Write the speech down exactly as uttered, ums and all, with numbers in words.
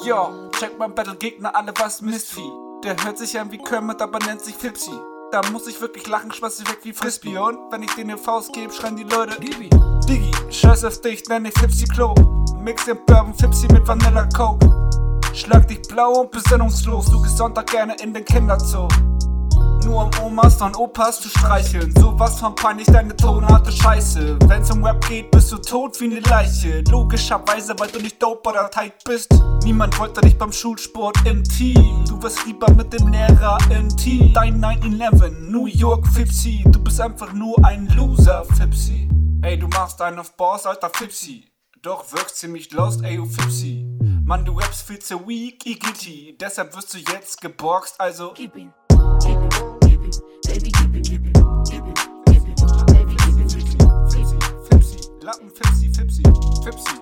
Yo, check mein Battle-Gegner, alle was Mistvieh. Der hört sich an wie Kermit, aber nennt sich Fipsi. Da muss ich wirklich lachen, schmeiß ich weg wie Frisbee. Und wenn ich dir ne Faust geb, schreien die Leute Gibi. Digi, scheiß auf dich, nenn ich Fipsi Klo. Mix den Bourbon Fipsi mit Vanilla Coke. Schlag dich blau und besinnungslos, du gehst Sonntag gerne in den Kinderzoo. Nur um Omas und Opas zu streicheln. Sowas von peinlich, deine tonharte Scheiße. Wenn's um Rap geht, bist du tot wie ne Leiche. Logischerweise, weil du nicht dope oder tight bist. Niemand wollte dich beim Schulsport im Team. Du wirst lieber mit dem Lehrer im Team. Dein nine eleven, New York Fipsi. Du bist einfach nur ein Loser, Fipsi. Ey, du machst einen auf Boss, alter Fipsi. Doch wirkst ziemlich lost, ey, oh Fipsi. Mann, du rappst viel zu weak, igiti. Deshalb wirst du jetzt geboxt, also gib ihn. Gib ihn, gib ihn, baby, gib ihn, gib ihn, gib ihn, gib ihn, baby, gib ihn, Fipsi, Fipsi, Fipsi, Lappen, Fipsi, Fipsi, Fipsi.